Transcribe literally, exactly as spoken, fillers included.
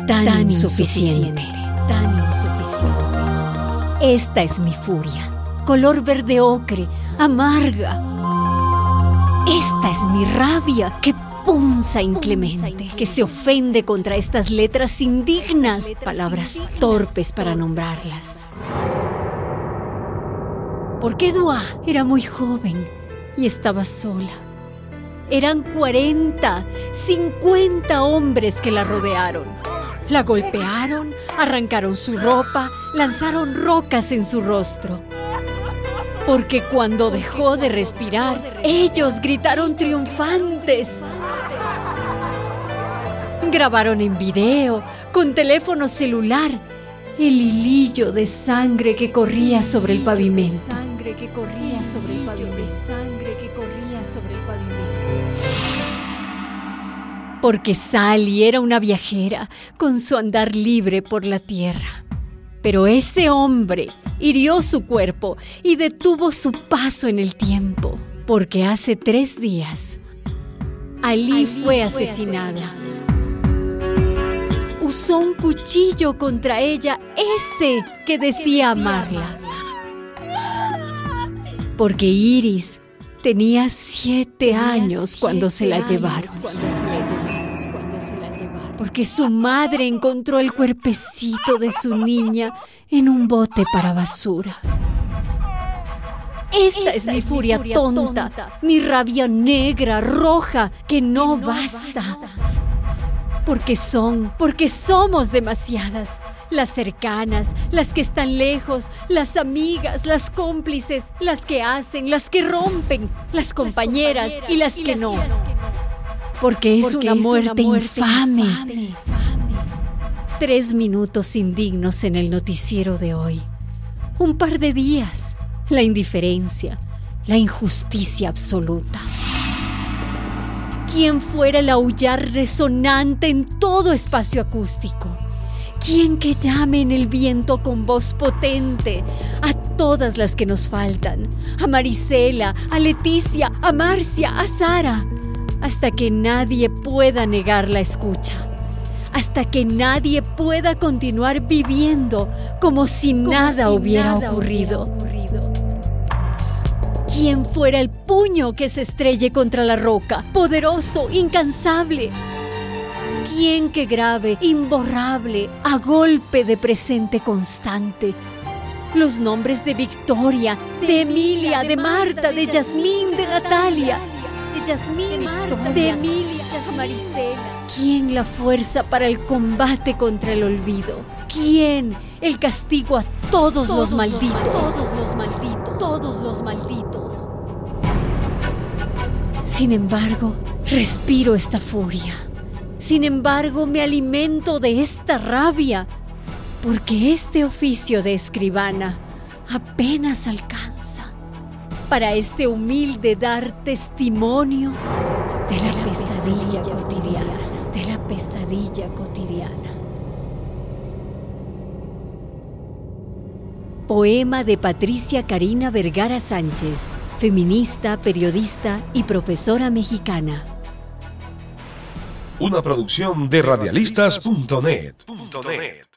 Tan, tan insuficiente, insuficiente, tan insuficiente. Esta es mi furia, color verde ocre, amarga. Esta es mi rabia que punza inclemente, que se ofende contra estas letras indignas, palabras torpes para nombrarlas. Porque Dua era muy joven y estaba sola. Eran cuarenta, cincuenta hombres que la rodearon. La golpearon, arrancaron su ropa, lanzaron rocas en su rostro. Porque cuando dejó de respirar, ellos gritaron triunfantes. Grabaron en video, con teléfono celular, el hilillo de sangre que corría sobre el pavimento. Sangre que corría sobre el pavimento. Sangre que corría sobre el pavimento. Porque Sally era una viajera con su andar libre por la tierra. Pero ese hombre hirió su cuerpo y detuvo su paso en el tiempo. Porque hace tres días, Ali fue asesinada. Usó un cuchillo contra ella, ese que decía amarla. Porque Iris tenía siete años cuando se la llevaron. Porque su madre encontró el cuerpecito de su niña en un bote para basura. Esta es mi furia tonta, mi rabia negra, roja, que no basta. Porque son, porque somos demasiadas. Las cercanas, las que están lejos, las amigas, las cómplices, las que hacen, las que rompen, las compañeras y las que no. Porque es una muerte infame. Tres minutos indignos en el noticiero de hoy. Un par de días. La indiferencia, la injusticia absoluta. ¿Quién fuera el aullar resonante en todo espacio acústico? ¿Quién que llame en el viento con voz potente a todas las que nos faltan? A Marisela, a Leticia, a Marcia, a Sara. Hasta que nadie pueda negar la escucha. Hasta que nadie pueda continuar viviendo como si como nada, si hubiera, nada ocurrido. hubiera ocurrido. ¿Quién fuera el puño que se estrelle contra la roca, poderoso, incansable? ¿Quién que grabe, imborrable, a golpe de presente constante, los nombres de Victoria, de Emilia, de Marta, de Yasmín, de Natalia, de Yasmín, de Marta, de Emilia, de Marisela? ¿Quién la fuerza para el combate contra el olvido? ¿Quién el castigo a todos, todos los malditos? Todos los malditos, todos los malditos. Sin embargo, respiro esta furia. Sin embargo, me alimento de esta rabia, porque este oficio de escribana apenas alcanza para este humilde dar testimonio de la, de la pesadilla, pesadilla cotidiana, de la pesadilla cotidiana. Poema de Patricia Karina Vergara Sánchez, feminista, periodista y profesora mexicana. Una producción de radialistas punto net.